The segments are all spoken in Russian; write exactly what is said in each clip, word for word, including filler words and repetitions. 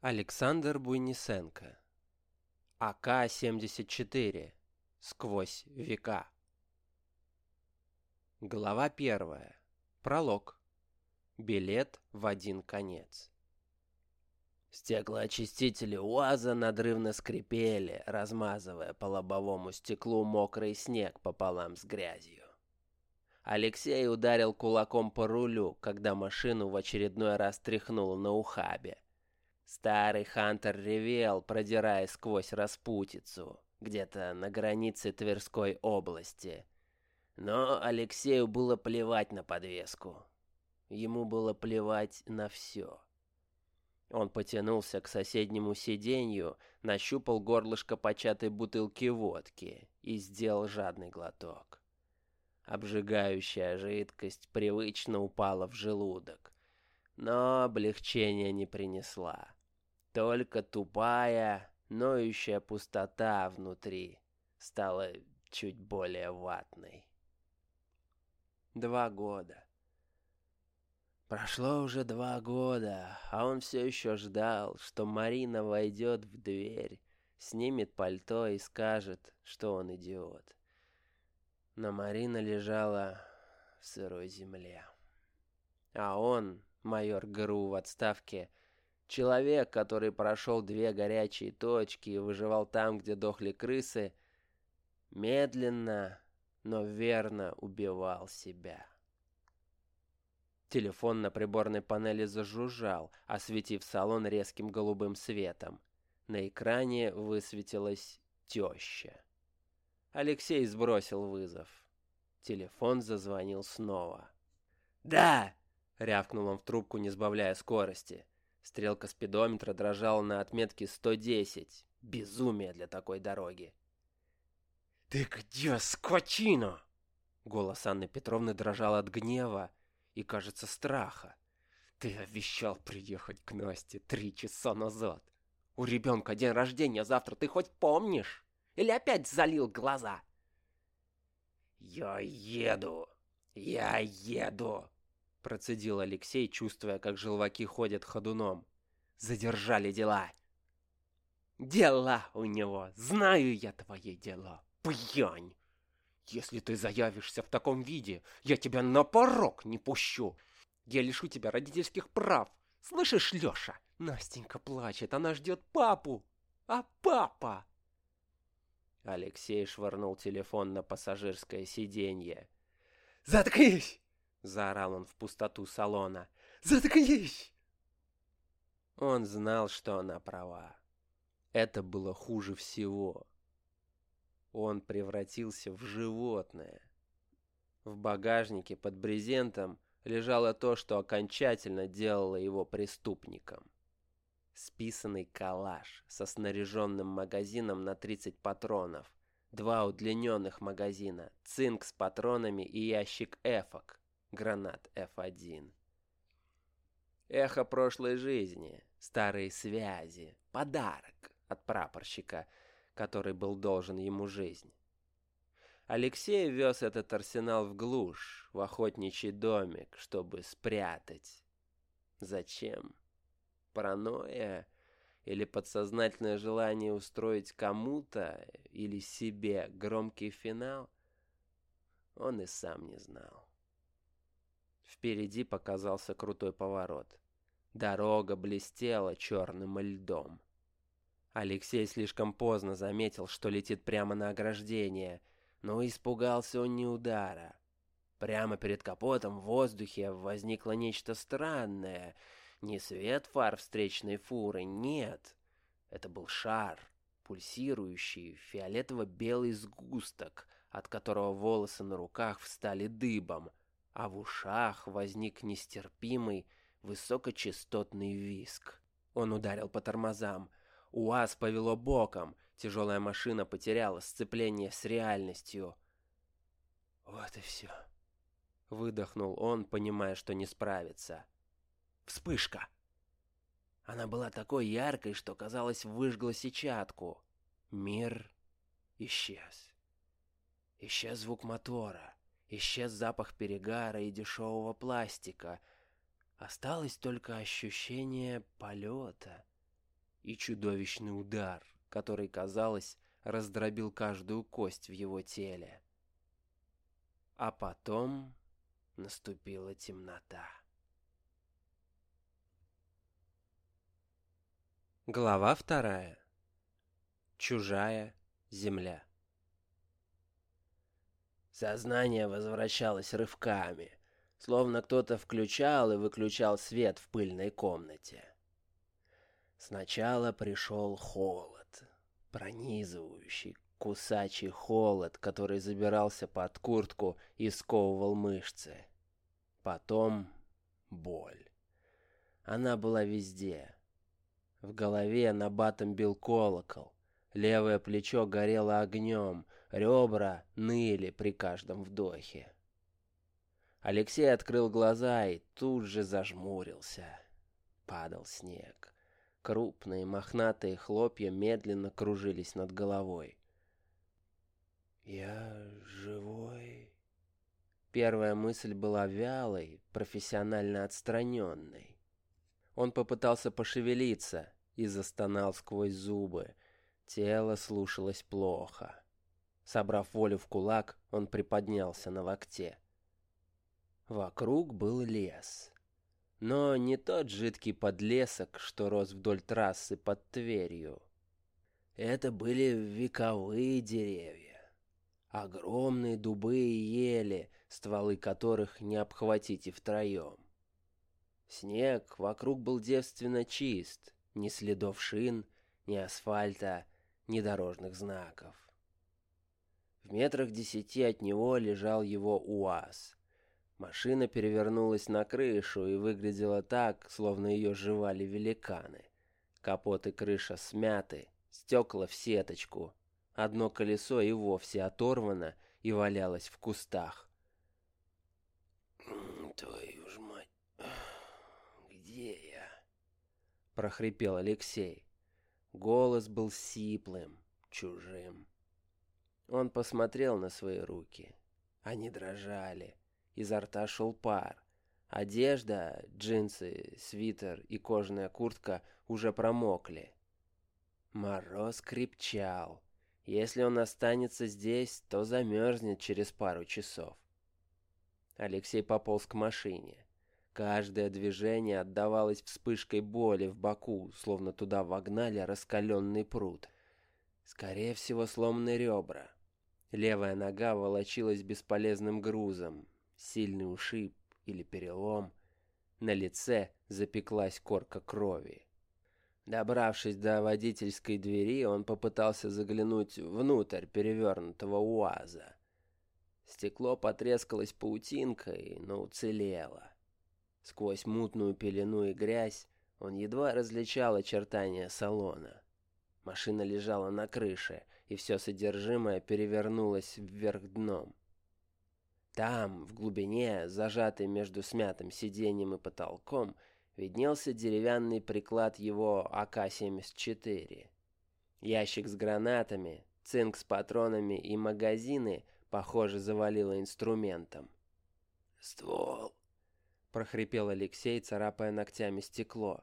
Александр Буйнесенко. А К семьдесят четыре. Сквозь века. Глава первая. Пролог. Билет в один конец. Стеклоочистители УАЗа надрывно скрипели, размазывая по лобовому стеклу мокрый снег пополам с грязью. Алексей ударил кулаком по рулю, когда машину в очередной раз тряхнул на ухабе. Старый Хантер ревел, продираясь сквозь распутицу, где-то на границе Тверской области. Но Алексею было плевать на подвеску. Ему было плевать на все. Он потянулся к соседнему сиденью, нащупал горлышко початой бутылки водки и сделал жадный глоток. Обжигающая жидкость привычно упала в желудок, но облегчения не принесла. Только тупая, ноющая пустота внутри стала чуть более ватной. Два года. Прошло уже два года, а он все еще ждал, что Марина войдет в дверь, снимет пальто и скажет, что он идиот. Но Марина лежала в сырой земле. А он, майор ГРУ в отставке, человек, который прошел две горячие точки и выживал там, где дохли крысы, медленно, но верно убивал себя. Телефон на приборной панели зажужжал, осветив салон резким голубым светом. На экране высветилась теща. Алексей сбросил вызов. Телефон зазвонил снова. «Да!» — рявкнул он в трубку, не сбавляя скорости. Стрелка спидометра дрожала на отметке сто десять. Безумие для такой дороги. «Ты где, скотина?» Голос Анны Петровны дрожал от гнева и, кажется, страха. «Ты обещал приехать к Насте три часа назад. У ребенка день рождения завтра, ты хоть помнишь? Или опять залил глаза?» «Я еду! Я еду!» Процедил Алексей, чувствуя, как желваки ходят ходуном. «Задержали дела!» «Дела у него! Знаю я твои дела! Пьянь! Если ты заявишься в таком виде, я тебя на порог не пущу! Я лишу тебя родительских прав! Слышишь, Леша? Настенька плачет, она ждет папу! А папа...» Алексей швырнул телефон на пассажирское сиденье. «Заткнись!» — заорал он в пустоту салона. «Заткнись!» Он знал, что она права. Это было хуже всего. Он превратился в животное. В багажнике под брезентом лежало то, что окончательно делало его преступником. Списанный калаш со снаряженным магазином на тридцать патронов, два удлиненных магазина, цинк с патронами и ящик эфок, гранат эф один. Эхо прошлой жизни, старые связи, подарок от прапорщика, который был должен ему жизнь. Алексей вез этот арсенал в глушь, в охотничий домик, чтобы спрятать. Зачем? Паранойя или подсознательное желание устроить кому-то или себе громкий финал? Он и сам не знал. Впереди показался крутой поворот. Дорога блестела черным льдом. Алексей слишком поздно заметил, что летит прямо на ограждение, но испугался он не удара. Прямо перед капотом в воздухе возникло нечто странное. Не свет фар встречной фуры, нет. Это был шар, пульсирующий, фиолетово-белый сгусток, от которого волосы на руках встали дыбом, а в ушах возник нестерпимый высокочастотный визг. Он ударил по тормозам. УАЗ повело боком, тяжелая машина потеряла сцепление с реальностью. «Вот и все», — выдохнул он, понимая, что не справится. Вспышка. Она была такой яркой, что, казалось, выжгла сетчатку. Мир исчез. Исчез звук мотора, исчез запах перегара и дешевого пластика. Осталось только ощущение полета. и чудовищный удар, который, казалось, раздробил каждую кость в его теле. А потом наступила темнота. Глава вторая. Чужая земля. Сознание возвращалось рывками, словно кто-то включал и выключал свет в пыльной комнате. Сначала пришел холод, пронизывающий, кусачий холод, который забирался под куртку и сковывал мышцы. Потом боль. Она была везде. В голове набатом бил колокол, левое плечо горело огнем, ребра ныли при каждом вдохе. Алексей открыл глаза и тут же зажмурился. Падал снег. Крупные мохнатые хлопья медленно кружились над головой. «Я живой?» Первая мысль была вялой, профессионально отстраненной. Он попытался пошевелиться и застонал сквозь зубы. Тело слушалось плохо. Собрав волю в кулак, он приподнялся на локте. Вокруг был лес. Но не тот жидкий подлесок, что рос вдоль трассы под Тверью. Это были вековые деревья. Огромные дубы и ели, стволы которых не обхватить и втроем. Снег вокруг был девственно чист, ни следов шин, ни асфальта, ни дорожных знаков. В метрах десяти от него лежал его УАЗ. Машина перевернулась на крышу и выглядела так, словно ее жевали великаны. Капот и крыша смяты, стекла в сеточку. Одно колесо и вовсе оторвано и валялось в кустах. «Твою ж мать, где я?» — прохрипел Алексей. Голос был сиплым, чужим. Он посмотрел на свои руки. Они дрожали. Изо рта шел пар. Одежда, джинсы, свитер и кожаная куртка уже промокли. Мороз крепчал. Если он останется здесь, то замерзнет через пару часов. Алексей пополз к машине. Каждое движение отдавалось вспышкой боли в боку, словно туда вогнали раскаленный пруд. Скорее всего, сломаны ребра. Левая нога волочилась бесполезным грузом. Сильный ушиб или перелом. На лице запеклась корка крови. Добравшись до водительской двери, он попытался заглянуть внутрь перевернутого УАЗа. Стекло потрескалось паутинкой, но уцелело. Сквозь мутную пелену и грязь он едва различал очертания салона. Машина лежала на крыше, и все содержимое перевернулось вверх дном. Там, в глубине, зажатый между смятым сиденьем и потолком, виднелся деревянный приклад его А К семьдесят четыре. Ящик с гранатами, цинк с патронами и магазины, похоже, завалило инструментом. «Ствол!» — прохрипел Алексей, царапая ногтями стекло.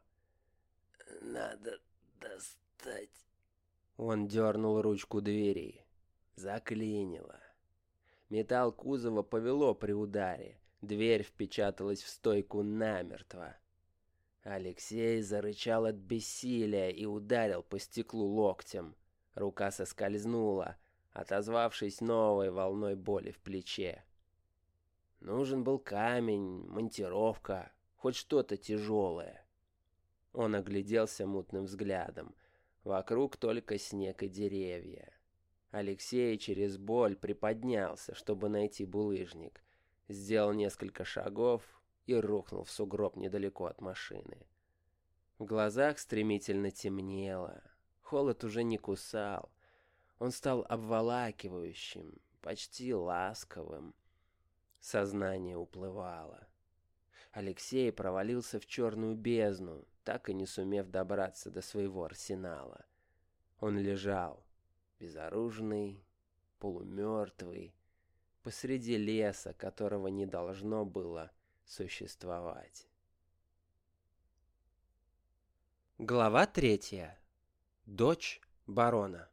«Надо достать». Он дернул ручку двери. Заклинило. Металл кузова повело при ударе. Дверь впечаталась в стойку намертво. Алексей зарычал от бессилия и ударил по стеклу локтем. Рука соскользнула, отозвавшись новой волной боли в плече. Нужен был камень, монтировка, хоть что-то тяжелое. Он огляделся мутным взглядом. Вокруг только снег и деревья. Алексей через боль приподнялся, чтобы найти булыжник. Сделал несколько шагов и рухнул в сугроб недалеко от машины. В глазах стремительно темнело. Холод уже не кусал. Он стал обволакивающим, почти ласковым. Сознание уплывало. Алексей провалился в черную бездну, так и не сумев добраться до своего арсенала. Он лежал, безоружный, полумертвый, посреди леса, которого не должно было существовать. Глава третья. дочь барона.